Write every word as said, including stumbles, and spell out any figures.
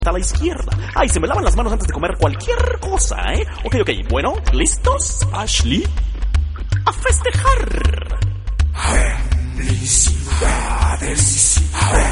a la izquierda. Ay, se me lavan las manos antes de comer cualquier cosa, ¿eh? Ok, ok, bueno, ¿listos, Ashley? ¡A festejar! A ver, felicidades, a ver.